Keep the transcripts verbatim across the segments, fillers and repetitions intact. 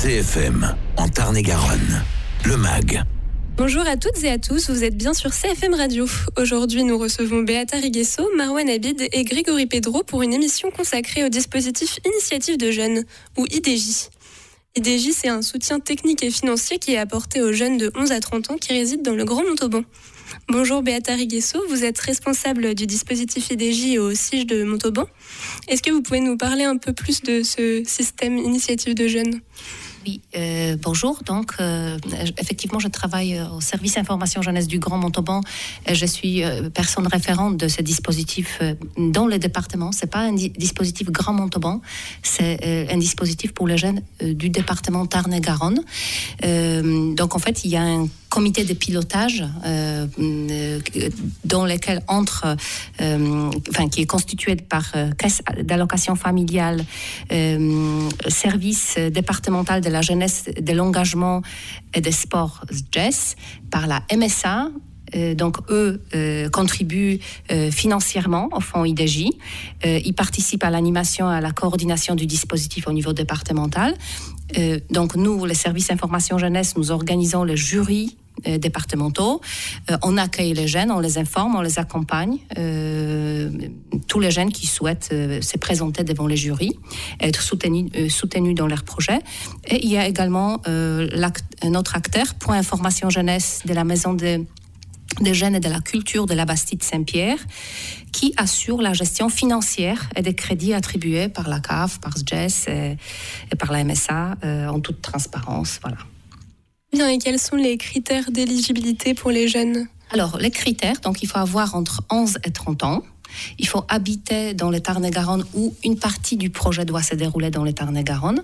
C F M, en Tarn-et-Garonne, le M A G. Bonjour à toutes et à tous, vous êtes bien sur C F M Radio. Aujourd'hui, nous recevons Beata Riguesso, Marwan Abid et Grégory Pedro pour une émission consacrée au dispositif Initiative de Jeunes, ou I D J. I D J, c'est un soutien technique et financier qui est apporté aux jeunes de onze à trente ans qui résident dans le Grand Montauban. Bonjour Beata Riguesso, vous êtes responsable du dispositif I D J au S I J de Montauban. Est-ce que vous pouvez nous parler un peu plus de ce système Initiative de Jeunes ? Oui, euh, bonjour. Donc, euh, effectivement, je travaille au service information jeunesse du Grand Montauban. Je suis euh, personne référente de ce dispositif euh, dans le département. C'est pas un di- dispositif Grand Montauban, c'est euh, un dispositif pour les jeunes euh, du département Tarn-et-Garonne. Euh, donc, en fait, il y a un comité de pilotage euh, euh, dans lequel entre, euh, enfin, qui est constitué par euh, caisse d'allocation familiale, euh, service départemental de la jeunesse, de l'engagement et des sports S J E S, par la M S A. Euh, donc, eux euh, contribuent euh, financièrement au fonds I D J. Euh, ils participent à l'animation et à la coordination du dispositif au niveau départemental. Euh, donc, nous, le service information jeunesse, nous organisons le jury euh, départementaux. Euh, on accueille les jeunes, on les informe, on les accompagne. Euh, tous les jeunes qui souhaitent euh, se présenter devant les jurys, être soutenus, euh, soutenus dans leurs projets. Et il y a également euh, un autre acteur, Point Information Jeunesse de la Maison de des jeunes et de la culture de la Bastide Saint-Pierre, qui assure la gestion financière et des crédits attribués par la C A F, par S J E S et, et par la M S A euh, en toute transparence. Voilà. Bien, et quels sont les critères d'éligibilité pour les jeunes ? Alors, les critères, donc il faut avoir entre onze et trente ans. Il faut habiter dans le Tarn-et-Garonne où une partie du projet doit se dérouler dans le Tarn-et-Garonne.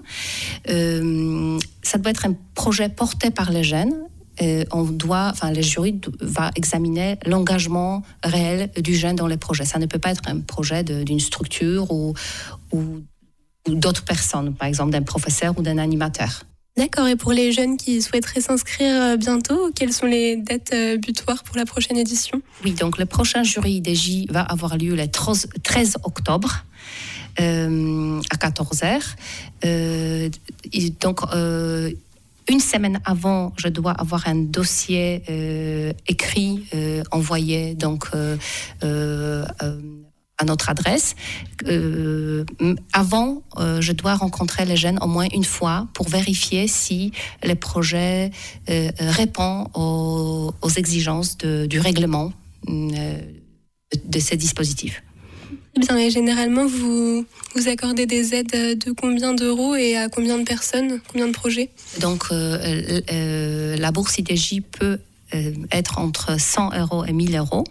Euh, ça doit être un projet porté par les jeunes. Euh, on doit, enfin, le jury va examiner l'engagement réel du jeune dans les projets. Ça ne peut pas être un projet de, d'une structure ou, ou, ou d'autres personnes, par exemple d'un professeur ou d'un animateur. D'accord, et pour les jeunes qui souhaiteraient s'inscrire bientôt, quelles sont les dates butoirs pour la prochaine édition ? Oui, donc le prochain jury I D J va avoir lieu le treize octobre. Euh, à quatorze heures. Euh, donc, euh, Une semaine avant, je dois avoir un dossier euh, écrit, euh, envoyé donc, euh, euh, à notre adresse. Euh, avant, euh, je dois rencontrer les jeunes au moins une fois pour vérifier si le projet euh, répond aux, aux exigences de, du règlement euh, de ces dispositifs. Bien, et généralement, vous, vous accordez des aides de combien d'euros et à combien de personnes, combien de projets ? Donc, euh, euh, la bourse I D J peut euh, être entre cent euros et mille euros.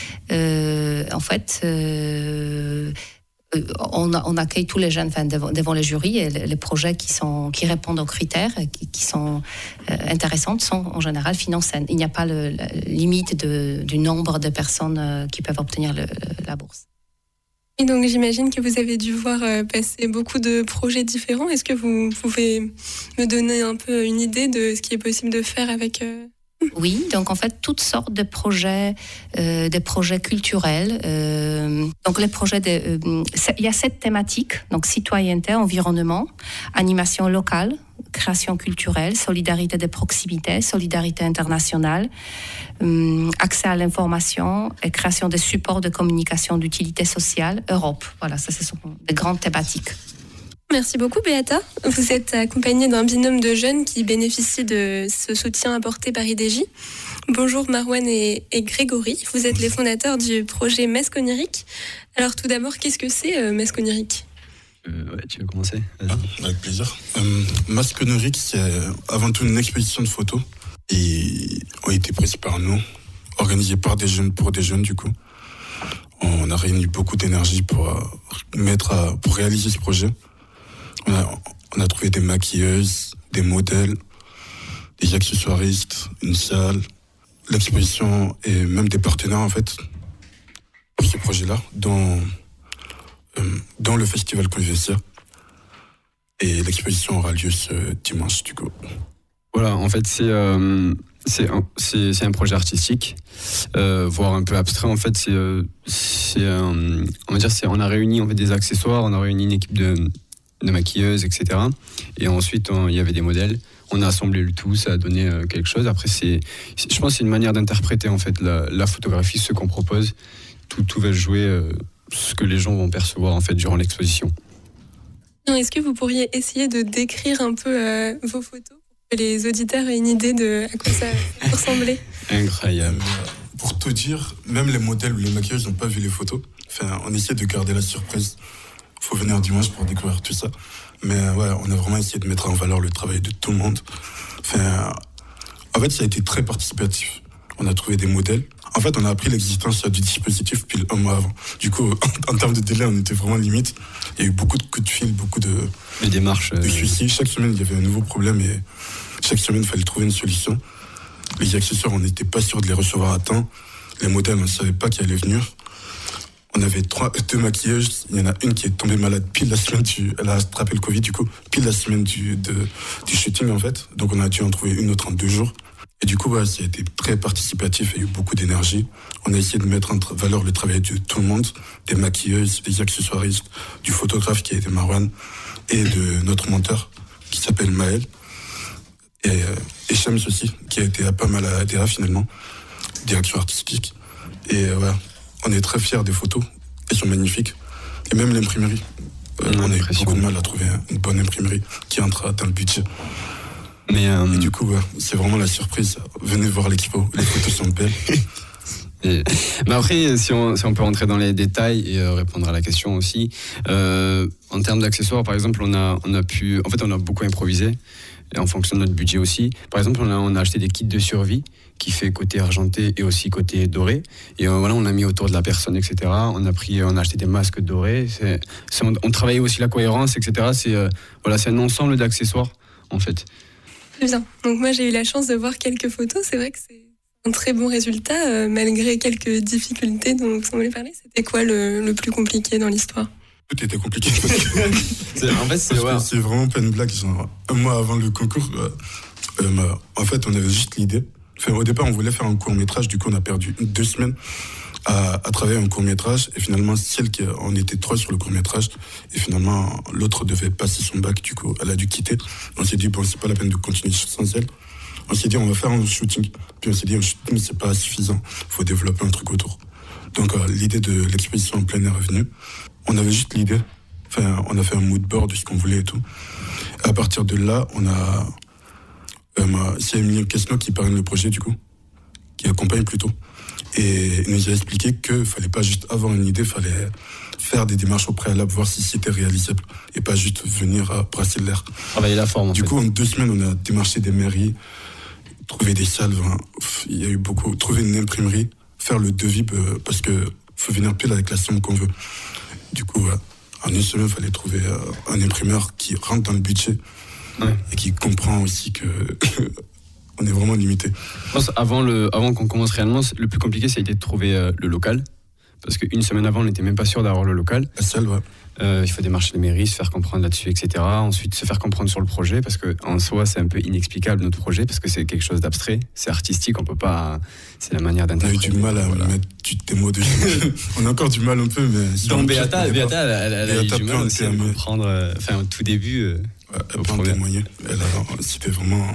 Euh, en fait, euh, on, on accueille tous les jeunes enfin, devant, devant les jurys et les, les projets qui, sont, qui répondent aux critères et qui, qui sont euh, intéressants sont en général financés. Il n'y a pas de limite de, du nombre de personnes euh, qui peuvent obtenir le, la bourse. Et donc j'imagine que vous avez dû voir passer beaucoup de projets différents. Est-ce que vous pouvez me donner un peu une idée de ce qui est possible de faire avec... Euh... Oui, donc en fait, toutes sortes de projets, euh, des projets culturels. Euh, donc les projets, de, euh, il y a sept thématiques, donc citoyenneté, environnement, animation locale, création culturelle, solidarité de proximité, solidarité internationale, euh, accès à l'information et création de supports de communication d'utilité sociale, Europe. Voilà, ça, ce sont des grandes thématiques. Merci beaucoup Beata. Vous êtes accompagnée d'un binôme de jeunes qui bénéficient de ce soutien apporté par I D J. Bonjour Marwan et, et Grégory, vous êtes les fondateurs du projet Masque Onirique. Alors tout d'abord, qu'est-ce que c'est euh, Masque Onirique ? euh, Ouais, tu veux commencer ? Vas-y. Ah, avec plaisir. Euh, Masque Onirique, c'est avant tout une exposition de photos et ont été prises par nous, organisées par des jeunes pour des jeunes du coup. On a réuni beaucoup d'énergie pour euh, mettre à, pour réaliser ce projet. On a, on a trouvé des maquilleuses, des modèles, des accessoiristes, une salle, l'exposition et même des partenaires en fait pour ce projet-là dans, euh, dans le festival Convivessia. Et l'exposition aura lieu ce dimanche du coup. Voilà, en fait c'est, euh, c'est, un, c'est, c'est un projet artistique, euh, voire un peu abstrait en fait. C'est, euh, c'est, euh, on va dire, c'est, on a réuni en fait des accessoires, on a réuni une équipe de de maquilleuses, et cetera. Et ensuite, on, il y avait des modèles. On a assemblé le tout, ça a donné euh, quelque chose. Après, c'est, c'est, je pense que c'est une manière d'interpréter en fait la, la photographie, ce qu'on propose. Tout, tout va jouer euh, ce que les gens vont percevoir en fait durant l'exposition. Est-ce que vous pourriez essayer de décrire un peu euh, vos photos pour que les auditeurs aient une idée de à quoi ça ressemblait? Incroyable. Euh, pour tout dire, même les modèles ou les maquillages n'ont pas vu les photos. Enfin, on essaie de garder la surprise. Il faut venir dimanche pour découvrir tout ça. Mais euh, ouais, on a vraiment essayé de mettre en valeur le travail de tout le monde. Enfin, euh, en fait, ça a été très participatif. On a trouvé des modèles. En fait, on a appris l'existence du dispositif pile un mois avant. Du coup, en, en termes de délai, on était vraiment limite. Il y a eu beaucoup de coups de fil, beaucoup de, Les démarches, de suicides. Chaque semaine, il y avait un nouveau problème et chaque semaine, il fallait trouver une solution. Les accessoires, on n'était pas sûr de les recevoir à temps. Les modèles, on ne savait pas qui allaient venir. On avait trois, deux maquilleuses. Il y en a une qui est tombée malade pile la semaine du... Elle a attrapé le Covid, du coup, pile la semaine du, de, du shooting, en fait. Donc, on a dû en trouver une autre en deux jours. Et du coup, ouais, ça a été très participatif, il y a eu beaucoup d'énergie. On a essayé de mettre en tra- valeur le travail de tout le monde, des maquilleuses, des accessoiristes, du photographe qui a été Marwan, et de notre monteur qui s'appelle Maël, et, euh, et Shams aussi, qui a été pas mal à A D A finalement, direction artistique. Et euh, ouais, on est très fiers des photos, elles sont magnifiques. Et même l'imprimerie, euh, on a eu beaucoup de mal à trouver une bonne imprimerie qui entre dans le budget. Mais euh... Et du coup, ouais, c'est vraiment la surprise. Venez voir l'expo, les photos sont belles. Et, mais après, si on, si on peut rentrer dans les détails et euh, répondre à la question aussi, euh, en termes d'accessoires, par exemple, on a, on a pu, en fait, on a beaucoup improvisé, et en fonction de notre budget aussi. Par exemple, on a, on a acheté des kits de survie qui fait côté argenté et aussi côté doré. Et euh, voilà, on a mis autour de la personne, et cetera. On a pris, on a acheté des masques dorés. C'est, c'est, on, on travaillait aussi la cohérence, et cetera. C'est, euh, voilà, c'est un ensemble d'accessoires, en fait. Très bien. Donc moi, j'ai eu la chance de voir quelques photos. C'est vrai que c'est un très bon résultat, euh, malgré quelques difficultés dont vous semblez parler. C'était quoi le, le plus compliqué dans l'histoire? Tout était compliqué. c'est, en fait, c'est, ouais. c'est vraiment pas une blague. Genre, un mois avant le concours, euh, euh, en fait, on avait juste l'idée. Enfin, au départ, on voulait faire un court-métrage. Du coup, on a perdu deux semaines à, à travailler un court-métrage. Et finalement, celle qui, on était trois sur le court-métrage. Et finalement, l'autre devait passer son bac. Du coup, elle a dû quitter. On s'est dit, bon, c'est pas la peine de continuer sans elle. On s'est dit, on va faire un shooting. Puis on s'est dit, un shooting, c'est pas suffisant. Il faut développer un truc autour. Donc, euh, l'idée de l'exposition en plein air est venue. On avait juste l'idée. Enfin, on a fait un mood board de ce qu'on voulait et tout. Et à partir de là, on a... Euh, c'est Emilie Quesno qui parraine le projet, du coup. Qui accompagne plutôt. Et il nous a expliqué qu'il ne fallait pas juste avoir une idée, il fallait faire des démarches au préalable, voir si c'était réalisable. Et pas juste venir à brasser l'air. Travailler la forme, en Du fait. coup, en deux semaines, on a démarché des mairies, trouvé des salles. Hein, il y a eu beaucoup. Trouver une imprimerie, faire le devis, euh, parce qu'il faut venir pile avec la somme qu'on veut. Du coup, euh, en une semaine, il fallait trouver euh, un imprimeur qui rentre dans le budget. Ouais. Et qui comprend aussi que on est vraiment limité. Je pense avant le, avant qu'on commence réellement, le plus compliqué, ça a été de trouver euh, le local, parce qu'une semaine avant, on n'était même pas sûr d'avoir le local. La salle, ouais. Euh, il faut démarcher les mairies, se faire comprendre là-dessus, et cetera. Ensuite, se faire comprendre sur le projet, parce que en soi, c'est un peu inexplicable notre projet, parce que c'est quelque chose d'abstrait, c'est artistique, on peut pas. C'est la manière d'interpréter. On a eu du mal à voilà. mettre des mots dessus. On a encore du mal un peu, mais. Donc Beata, Beata, elle, elle, elle, elle a eu du mal aussi à comprendre. Enfin, au tout début. Euh, Ouais, elle peut en témoigner. Elle a, c'était vraiment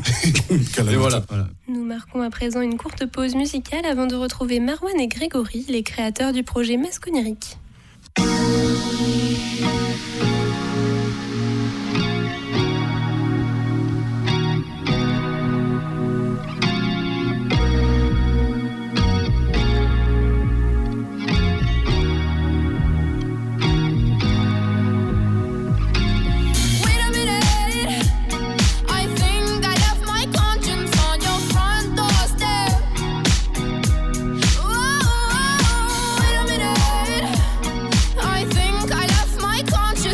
et voilà, voilà. Nous marquons à présent une courte pause musicale avant de retrouver Marwan et Grégory, les créateurs du projet Masque Onirique. Conscience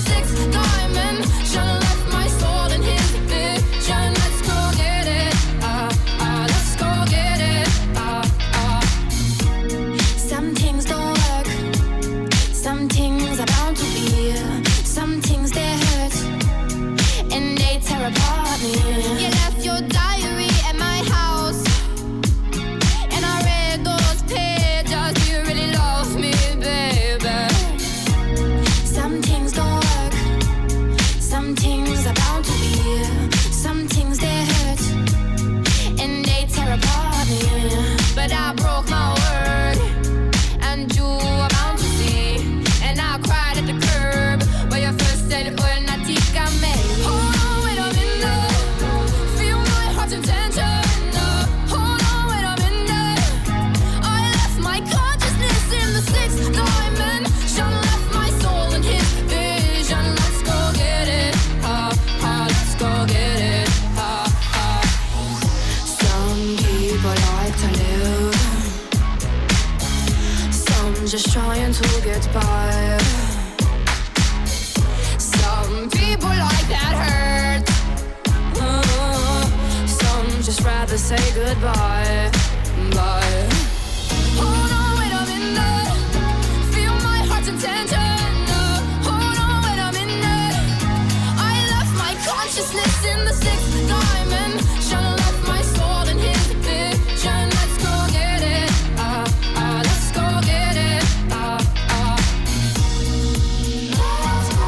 sixth diamond. Should've left my soul in his vision. Let's go get it. Ah, ah, let's go get it. Ah, ah. Some things don't work. Some things are bound to be. Some things they hurt and they tear apart me. You left your diary at my house, and I read those pages. Do you really love me, baby? Some things don't work. Some things are bound to be. Some things they hurt and they tear apart me. But I broke my word, and you are bound to see. And I cried at the curb where you first said, "Oh, Natika me." Hold on, wait a minute. Feel my heart's intention. Hold on, wait a minute. I left my consciousness in the sixth diamond. Should've left my soul in his vision. Let's go get it. Ah, ah, let's go get it. Ah, ah. Some people like to live. Some just trying to get by. Some people like that hurt. Uh, some just rather say goodbye. Bye. Hold on, wait a minute. Feel my heart's intention. Uh, hold on, wait a minute. I left my consciousness in the sixth diamond. Should've left my soul in his vision. Let's go get it. Ah, ah, let's go get it. Ah, ah. Let's go.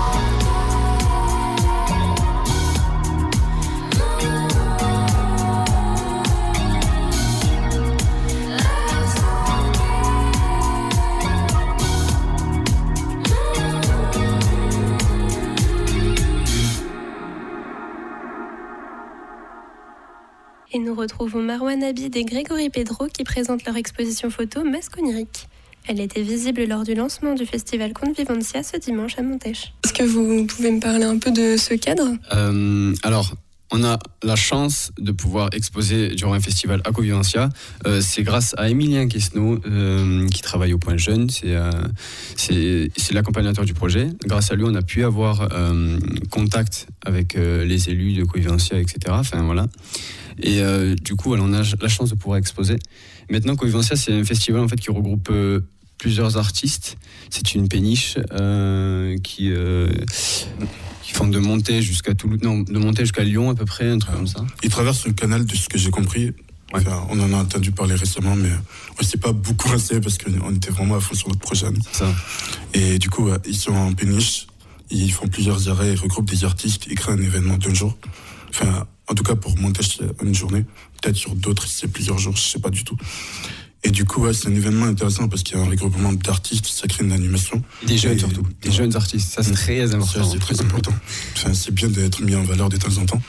Et nous retrouvons Marwan Abid et Grégory Pedro qui présentent leur exposition photo Masque onirique. Elle était visible lors du lancement du festival Convivencia ce dimanche à Montèche. Est-ce que vous pouvez me parler un peu de ce cadre ? Euh, alors, on a la chance de pouvoir exposer durant un festival à Convivencia. Euh, c'est grâce à Emilien Quesneau euh, qui travaille au Point Jeune. C'est, euh, c'est, c'est l'accompagnateur du projet. Grâce à lui, on a pu avoir euh, contact avec euh, les élus de Convivencia, et cetera. Enfin, voilà. Et euh, du coup, on a la chance de pouvoir exposer. Maintenant, Convivencia, c'est un festival en fait, qui regroupe euh, plusieurs artistes. C'est une péniche euh, qui, euh, qui font de Montaigne jusqu'à Toulouse, non, de Montaigne jusqu'à Lyon à peu près, un truc comme ça. Ils traversent le canal, de ce que j'ai compris. Ouais. Enfin, on en a entendu parler récemment, mais on ne s'est pas beaucoup renseigné parce qu'on était vraiment à fond sur notre projet. Ça. Et du coup, ouais, ils sont en péniche, ils font plusieurs arrêts, ils regroupent des artistes, ils créent un événement d'un jour. Enfin, en tout cas pour Montaigne, c'est une journée. Peut-être sur d'autres, c'est plusieurs jours, je ne sais pas du tout. Et du coup, ouais, c'est un événement intéressant parce qu'il y a un regroupement d'artistes, ça crée une animation. Des jeunes et, surtout, des ouais. jeunes artistes, ça c'est très important. Ça, c'est très important. Enfin, c'est bien d'être mis en valeur de temps en temps.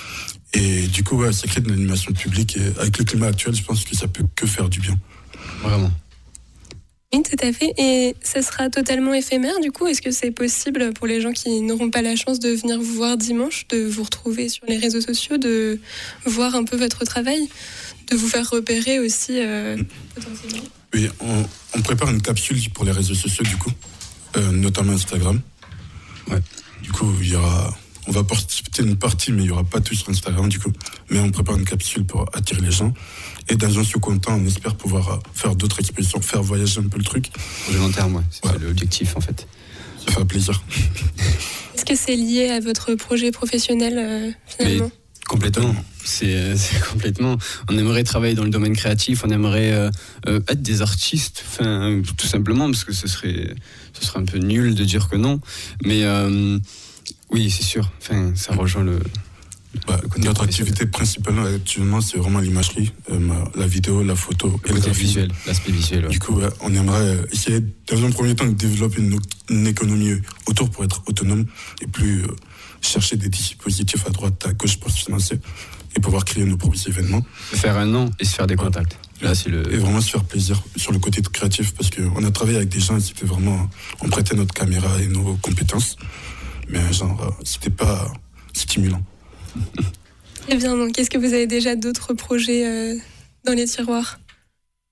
Et du coup, ouais, ça crée de l'animation publique. Et avec le climat actuel, je pense que ça peut que faire du bien. Vraiment. Oui, tout à fait. Et ça sera totalement éphémère, du coup. Est-ce que c'est possible pour les gens qui n'auront pas la chance de venir vous voir dimanche, de vous retrouver sur les réseaux sociaux, de voir un peu votre travail, de vous faire repérer aussi euh, potentiellement ? Oui, on, on prépare une capsule pour les réseaux sociaux, du coup, euh, notamment Instagram. Ouais. Du coup, il y aura... On va porter une partie, mais il n'y aura pas tout sur Instagram, du coup. Mais on prépare une capsule pour attirer les gens. Et dans un second temps, on espère pouvoir faire d'autres expositions, faire voyager un peu le truc. Au long terme, ouais. C'est ouais. l'objectif, en fait. Ça fait plaisir. Est-ce que c'est lié à votre projet professionnel, euh, finalement ? Mais complètement. C'est, c'est complètement. On aimerait travailler dans le domaine créatif, on aimerait euh, euh, être des artistes, enfin, tout simplement, parce que ce serait, ce serait un peu nul de dire que non. Mais... Euh, oui, c'est sûr. Enfin, ça rejoint le. Bah, le notre activité principale actuellement, c'est vraiment l'imagerie, euh, la vidéo, la photo et le graphisme. Visuel, l'aspect visuel. Ouais. Du coup, ouais, on aimerait essayer, dans un premier temps, de développer une, une économie autour pour être autonome et plus euh, chercher des dispositifs à droite, à gauche pour se financer et pouvoir créer nos propres événements. Faire un an et se faire des ouais. contacts. Là, c'est le... Et vraiment se faire plaisir sur le côté créatif parce qu'on a travaillé avec des gens et c'était vraiment. On prêtait notre caméra et nos compétences. Mais genre, c'était pas stimulant. Très bien, donc est-ce que vous avez déjà d'autres projets euh, dans les tiroirs ?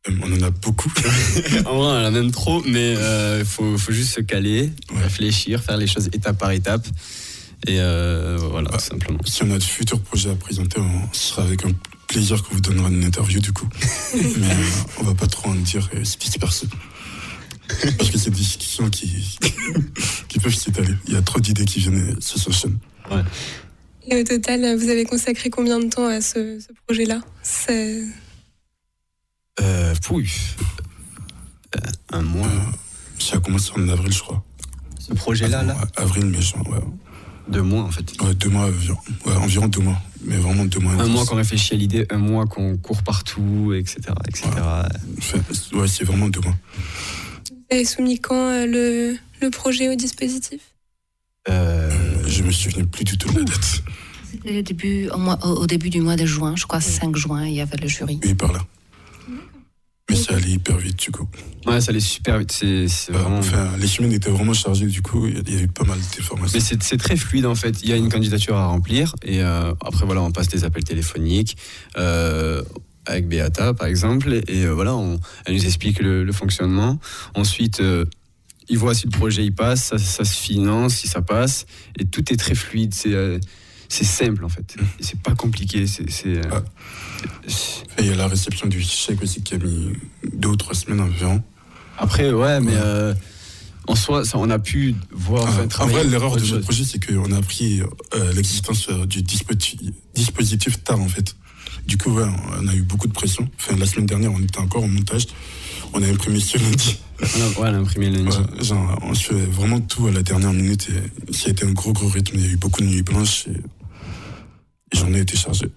Euh, On en a beaucoup. En vrai, on en a même trop, mais il euh, faut, faut juste se caler, Ouais. réfléchir, faire les choses étape par étape. Et euh, voilà, Ah. tout simplement. Si on a de futurs projets à présenter, on ce sera avec un plaisir qu'on vous donnera une interview du coup. Mais euh, on va pas trop en dire et se disperser. Parce que c'est des discussions qui, qui peuvent s'étaler. Il y a trop d'idées qui viennent et ça s'enchaîne. Et au total, vous avez consacré combien de temps à ce, ce projet-là? C'est... Euh, pouille. Euh, un mois. Euh, ça a commencé en avril, je crois. Ce projet-là, là, Ouais, avril, mai, juin, ouais. deux mois en fait. Ouais, deux mois environ. Ouais, environ deux mois. Mais vraiment deux mois. Un intenses. mois qu'on réfléchit à l'idée, un mois qu'on court partout, et cetera, et cetera. Enfin, ouais, c'est vraiment deux mois. Vous avez soumis quand euh, le, le projet au dispositif? Euh, Je me souviens plus du tout de la date. C'était au début, au, mois- au- au début du mois de juin, je crois cinq juin, il y avait le jury. Oui, par là. Mais ça allait hyper vite du coup. ouais, ça allait super vite. C'est, c'est Euh, vraiment. Enfin, les semaines étaient vraiment chargées du coup. Il y a- il y a eu pas mal d'informations. Mais c'est, c'est très fluide en fait. Il y a une candidature à remplir et euh, après voilà, on passe des appels téléphoniques euh, avec Beata par exemple et, et, euh, voilà, on, elle nous explique le, le fonctionnement. Ensuite, euh, ils voient si le projet il passe, ça, ça se finance, si ça passe et tout est très fluide. C'est euh, c'est simple en fait. Et c'est pas compliqué. C'est, c'est, euh, Ah. c'est- Et il y a la réception du chèque aussi qui a mis deux ou trois semaines environ. Après ouais, mais Ouais. euh, en soi, ça, on a pu voir. Ah, enfin, en travailler vrai, l'erreur autre de notre chose. projet, c'est qu'on a appris euh, l'existence euh, du dispositif, dispositif tard en fait. Du coup, ouais, on a eu beaucoup de pression. Enfin, la semaine dernière, on était encore au montage. On a imprimé ce lundi. On a, ouais, on a imprimé le lundi. Ouais, genre, on se fait vraiment tout à la dernière minute et ça a été un gros gros rythme. Il y a eu beaucoup de nuits blanches et, et j'en ai été chargé.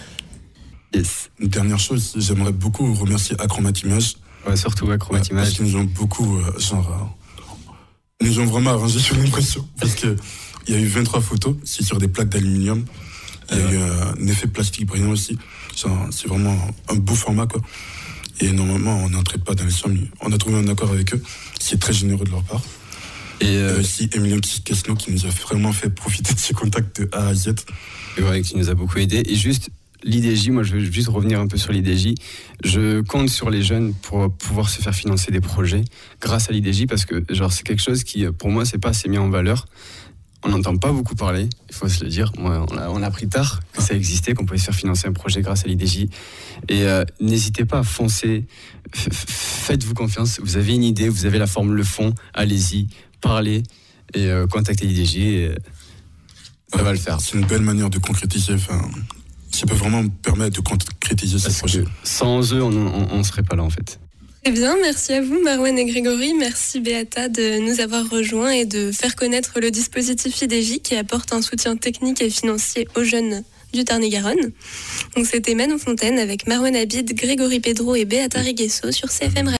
Yes. Une dernière chose, j'aimerais beaucoup remercier Acromat Image. Ouais, surtout Acromat Ouais, parce Image. qu'ils nous ont beaucoup, euh, genre, euh, nous ont vraiment arrangé sur l'impression. Parce que il y a eu vingt-trois photos, c'est sur des plaques d'aluminium. Il y a eu euh, un effet plastique brillant aussi. Genre, c'est vraiment un beau format, quoi. Et normalement, on n'entrait pas dans les sommes. On a trouvé un accord avec eux. C'est très généreux de leur part. Et Il y a euh, aussi Emilien Casno qui nous a vraiment fait profiter de ses contacts de A à Z. et ouais, qui nous a beaucoup aidé. Et juste l'I D J, moi je veux juste revenir un peu sur l'I D J. Je compte sur les jeunes pour pouvoir se faire financer des projets grâce à l'I D J parce que genre c'est quelque chose qui pour moi c'est pas assez mis en valeur. On n'entend pas beaucoup parler, il faut se le dire. Moi, on a, on a appris tard que ça existait, qu'on pouvait se faire financer un projet grâce à l'I D J. Et euh, n'hésitez pas à foncer, F- f- faites-vous confiance. Vous avez une idée, vous avez la forme, le fond, allez-y, parlez et euh, contactez l'I D J. Et, euh, ça va le faire. C'est une belle manière de concrétiser. Enfin, ça peut vraiment permettre de concrétiser ce Parce projet. que sans eux, on ne serait pas là en fait. Très bien, merci à vous Marwan et Grégory, merci Beata de nous avoir rejoints et de faire connaître le dispositif I D J qui apporte un soutien technique et financier aux jeunes du Tarn-et-Garonne. Donc c'était Manon Fontaine avec Marwan Abid, Grégory Pedro et Beata Riguesso sur C F M Radio.